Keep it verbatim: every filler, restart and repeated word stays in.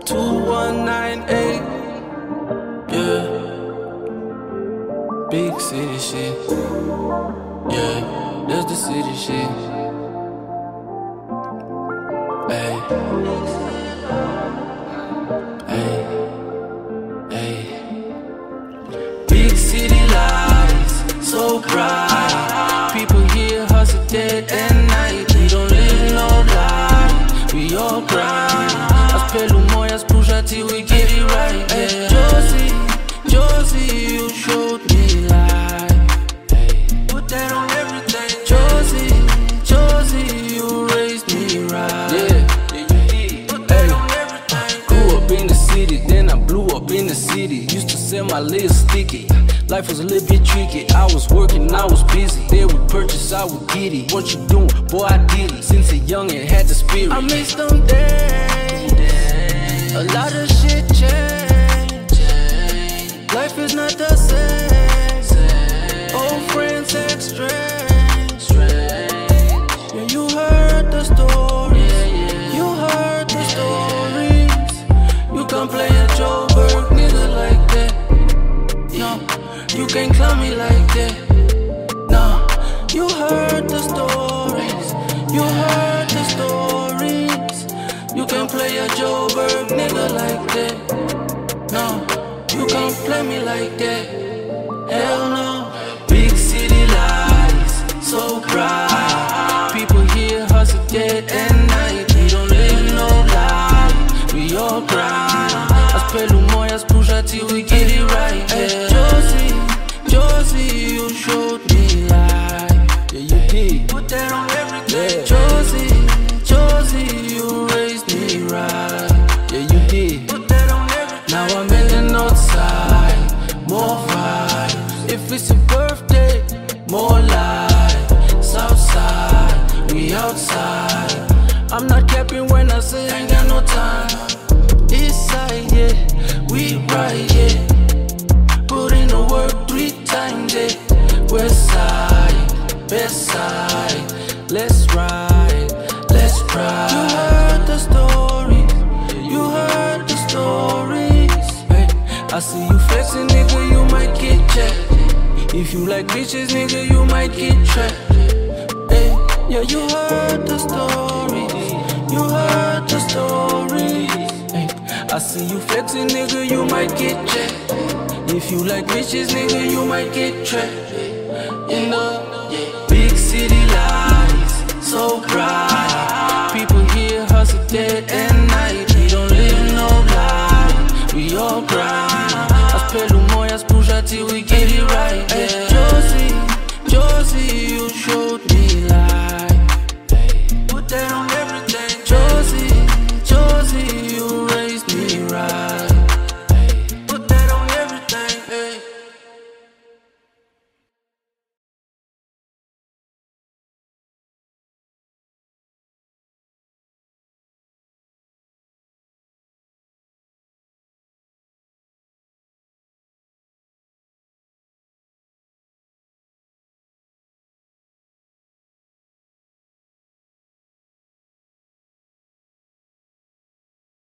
two one nine eight, yeah. Big city shit, yeah. That's the city shit, ayy, ayy, ayy. Big city lights, so bright. People here hustle day and night. We don't live no lie, we all grind. As pelo moyas puxa till we get it right, yeah. Josie, Josie, you showed me life, hey. Put that on everything. Josie, Josie, you raised me right, yeah, yeah, you did. Put that on everything. Grew up in the city, then I blew up in the city. Used to sell my little sticky. Life was a little bit tricky. I was working, I was busy. They would purchase, I would get it. What you doing? Boy, I did it. Since a youngin' had the spirit. I miss them days. A lot of shit changed. Life is not the same. Old friends act strange. Yeah, you heard the stories. You heard the stories. You can't play a Joe Berg nigga like that. No, you can't clown me like that. No, you heard the stories. You heard the stories. You can't play a Joe Berg nigga like that. No, you can't play me like that. Hell no. Big city lights, so bright. People here hustle day and night. We don't live no lie, we all grind. As pelo moyas puxa till we get it right, yeah. Josie, Josie, you showed me life, yeah, you did. Put that on everything, yeah. Josie, Josie, you raised me right, yeah, you did. Put that on everything. Now I'm in the north side, more vibes. If it's a birthday, more life. South side, we outside. I'm not capping when I say I ain't got no time. East side, yeah, we right, yeah. Put in the work three times, yeah. West side, best side. Let's ride, let's ride. You heard the stories, you heard the stories. Hey, I see you flexing, nigga, you might get checked. If you like bitches, nigga, you might get trapped. Hey, yeah, you heard the stories, you heard the stories. Hey, I see you flexing, nigga, you might get checked. If you like bitches, nigga, you might get trapped.